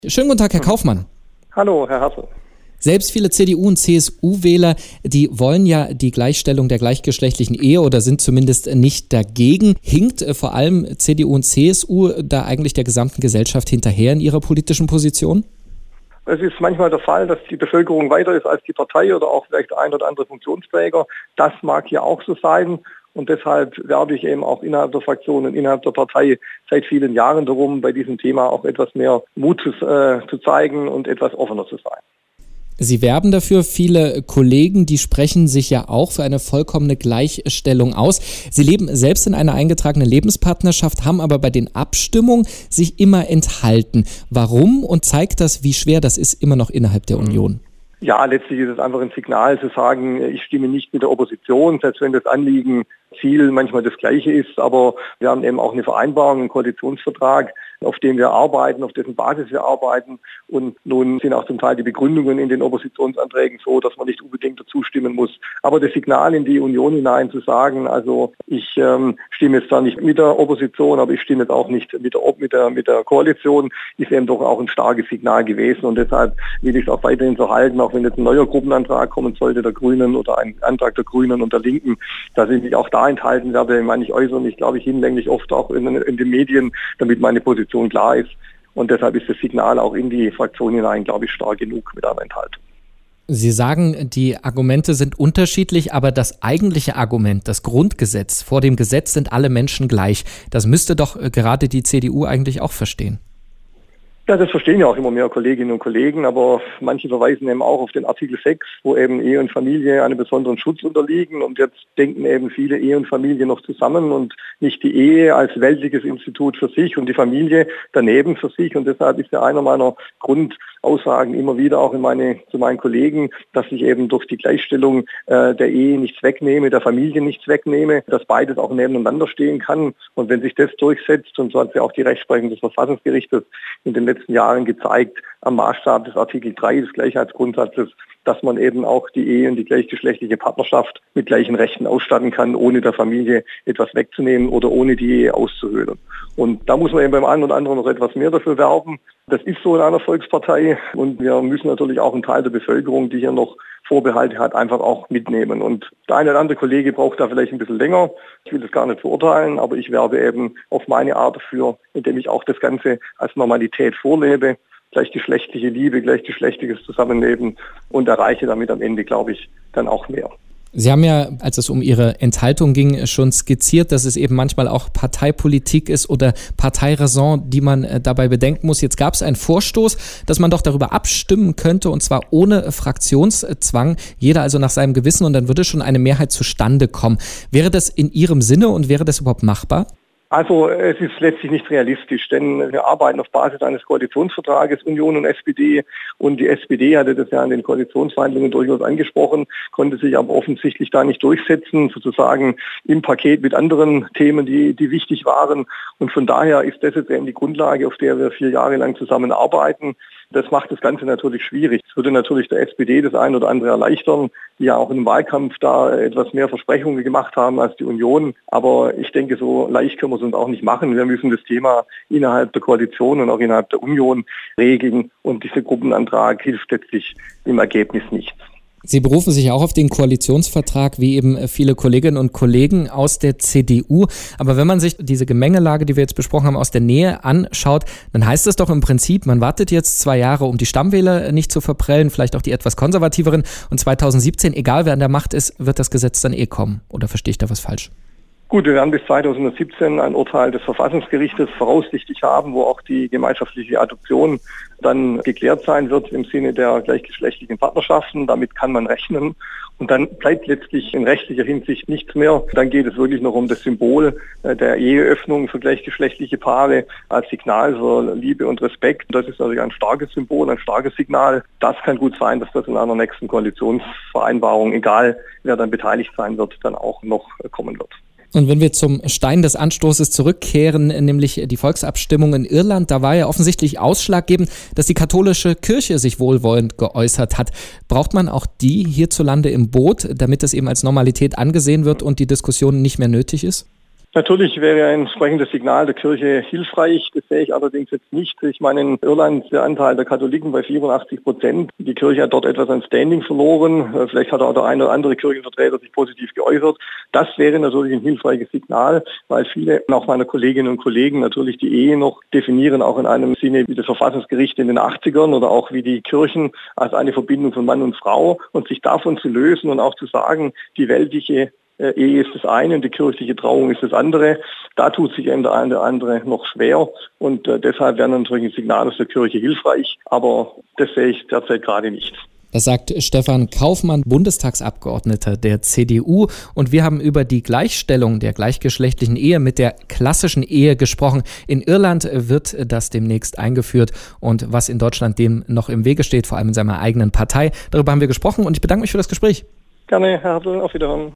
Schönen guten Tag, Herr Kaufmann. Hallo, Herr Hassel. Selbst viele CDU- und CSU-Wähler, die wollen ja die Gleichstellung der gleichgeschlechtlichen Ehe oder sind zumindest nicht dagegen. Hinkt vor allem CDU und CSU da eigentlich der gesamten Gesellschaft hinterher in ihrer politischen Position? Es ist manchmal der Fall, dass die Bevölkerung weiter ist als die Partei oder auch vielleicht der ein oder andere Funktionsträger. Das mag hier auch so sein. Und deshalb werbe ich eben auch innerhalb der Fraktion und innerhalb der Partei seit vielen Jahren darum, bei diesem Thema auch etwas mehr Mut zu zeigen und etwas offener zu sein. Sie werben dafür, viele Kollegen, die sprechen sich ja auch für eine vollkommene Gleichstellung aus. Sie leben selbst in einer eingetragenen Lebenspartnerschaft, haben aber bei den Abstimmungen sich immer enthalten. Warum und zeigt das, wie schwer das ist, immer noch innerhalb der Union? Ja, letztlich ist es einfach ein Signal zu sagen, ich stimme nicht mit der Opposition, selbst wenn das Anliegen-Ziel manchmal das gleiche ist. Aber wir haben eben auch eine Vereinbarung, einen Koalitionsvertrag, auf dem wir arbeiten, auf dessen Basis wir arbeiten. Und nun sind auch zum Teil die Begründungen in den Oppositionsanträgen so, dass man nicht unbedingt dazu stimmen muss. Aber das Signal in die Union hinein zu sagen, also ich stimme jetzt da nicht mit der Opposition, aber ich stimme jetzt auch nicht mit der Koalition, ist eben doch auch ein starkes Signal gewesen. Und deshalb will ich es auch weiterhin so halten, auch wenn jetzt ein neuer Gruppenantrag kommen sollte, der Grünen oder ein Antrag der Grünen und der Linken, dass ich mich auch da enthalten werde. Ich meine, ich äußere mich, glaube ich, hinlänglich oft auch in den Medien, damit meine Position klar ist. Und deshalb ist das Signal auch in die Fraktion hinein, glaube ich, stark genug mit einer Enthaltung. Sie sagen, die Argumente sind unterschiedlich, aber das eigentliche Argument, das Grundgesetz, vor dem Gesetz sind alle Menschen gleich, das müsste doch gerade die CDU eigentlich auch verstehen. Ja, das verstehen ja auch immer mehr Kolleginnen und Kollegen, aber manche verweisen eben auch auf den Artikel 6, wo eben Ehe und Familie einem besonderen Schutz unterliegen. Und jetzt denken eben viele Ehe und Familie noch zusammen und nicht die Ehe als weltliches Institut für sich und die Familie daneben für sich. Und deshalb ist ja einer meiner Grundaussagen immer wieder auch zu meinen Kollegen, dass ich eben durch die Gleichstellung der Ehe nichts wegnehme, der Familie nichts wegnehme, dass beides auch nebeneinander stehen kann. Und wenn sich das durchsetzt, und so hat ja auch die Rechtsprechung des Verfassungsgerichtes in den letzten Jahren gezeigt, am Maßstab des Artikel 3 des Gleichheitsgrundsatzes, dass man eben auch die Ehe und die gleichgeschlechtliche Partnerschaft mit gleichen Rechten ausstatten kann, ohne der Familie etwas wegzunehmen oder ohne die Ehe auszuhöhlen. Und da muss man eben beim einen oder anderen noch etwas mehr dafür werben. Das ist so in einer Volkspartei und wir müssen natürlich auch einen Teil der Bevölkerung, die hier noch Vorbehalte hat, einfach auch mitnehmen. Und der eine oder andere Kollege braucht da vielleicht ein bisschen länger. Ich will das gar nicht verurteilen, aber ich werbe eben auf meine Art dafür, indem ich auch das Ganze als Normalität vorlebe. Gleichgeschlechtliche Liebe, gleichgeschlechtliches Zusammenleben und erreiche damit am Ende, glaube ich, dann auch mehr. Sie haben ja, als es um Ihre Enthaltung ging, schon skizziert, dass es eben manchmal auch Parteipolitik ist oder Parteiraison, die man dabei bedenken muss. Jetzt gab es einen Vorstoß, dass man doch darüber abstimmen könnte, und zwar ohne Fraktionszwang, jeder also nach seinem Gewissen, und dann würde schon eine Mehrheit zustande kommen. Wäre das in Ihrem Sinne und wäre das überhaupt machbar? Also es ist letztlich nicht realistisch, denn wir arbeiten auf Basis eines Koalitionsvertrages, Union und SPD. Und die SPD hatte das ja in den Koalitionsverhandlungen durchaus angesprochen, konnte sich aber offensichtlich da nicht durchsetzen, sozusagen im Paket mit anderen Themen, die wichtig waren. Und von daher ist das jetzt eben die Grundlage, auf der wir 4 Jahre lang zusammenarbeiten. Das macht das Ganze natürlich schwierig. Es würde natürlich der SPD das ein oder andere erleichtern, die ja auch in dem Wahlkampf da etwas mehr Versprechungen gemacht haben als die Union. Aber ich denke, so leicht können wir es uns auch nicht machen. Wir müssen das Thema innerhalb der Koalition und auch innerhalb der Union regeln. Und dieser Gruppenantrag hilft letztlich im Ergebnis nichts. Sie berufen sich auch auf den Koalitionsvertrag, wie eben viele Kolleginnen und Kollegen aus der CDU. Aber wenn man sich diese Gemengelage, die wir jetzt besprochen haben, aus der Nähe anschaut, dann heißt es doch im Prinzip, man wartet jetzt 2 Jahre, um die Stammwähler nicht zu verprellen, vielleicht auch die etwas konservativeren. Und 2017, egal wer an der Macht ist, wird das Gesetz dann kommen. Oder verstehe ich da was falsch? Gut, wir werden bis 2017 ein Urteil des Verfassungsgerichtes voraussichtlich haben, wo auch die gemeinschaftliche Adoption dann geklärt sein wird im Sinne der gleichgeschlechtlichen Partnerschaften. Damit kann man rechnen. Und dann bleibt letztlich in rechtlicher Hinsicht nichts mehr. Dann geht es wirklich noch um das Symbol der Eheöffnung für gleichgeschlechtliche Paare als Signal für Liebe und Respekt. Das ist natürlich ein starkes Symbol, ein starkes Signal. Das kann gut sein, dass das in einer nächsten Koalitionsvereinbarung, egal wer dann beteiligt sein wird, dann auch noch kommen wird. Und wenn wir zum Stein des Anstoßes zurückkehren, nämlich die Volksabstimmung in Irland, da war ja offensichtlich ausschlaggebend, dass die katholische Kirche sich wohlwollend geäußert hat. Braucht man auch die hierzulande im Boot, damit das eben als Normalität angesehen wird und die Diskussion nicht mehr nötig ist? Natürlich wäre ein entsprechendes Signal der Kirche hilfreich. Das sehe ich allerdings jetzt nicht. Ich meine, in Irland ist der Anteil der Katholiken bei 84%. Die Kirche hat dort etwas an Standing verloren. Vielleicht hat auch der eine oder andere Kirchenvertreter sich positiv geäußert. Das wäre natürlich ein hilfreiches Signal, weil viele, auch meine Kolleginnen und Kollegen, natürlich die Ehe noch definieren, auch in einem Sinne wie das Verfassungsgericht in den 80ern oder auch wie die Kirchen als eine Verbindung von Mann und Frau, und sich davon zu lösen und auch zu sagen, die weltliche Ehe ist das eine und die kirchliche Trauung ist das andere. Da tut sich eben der eine oder andere noch schwer, und deshalb wäre natürlich ein Signal aus der Kirche hilfreich, aber das sehe ich derzeit gerade nicht. Das sagt Stefan Kaufmann, Bundestagsabgeordneter der CDU. Und wir haben über die Gleichstellung der gleichgeschlechtlichen Ehe mit der klassischen Ehe gesprochen. In Irland wird das demnächst eingeführt, und was in Deutschland dem noch im Wege steht, vor allem in seiner eigenen Partei. Darüber haben wir gesprochen, und ich bedanke mich für das Gespräch. Gerne, Herr Hartl, auf Wiederhören.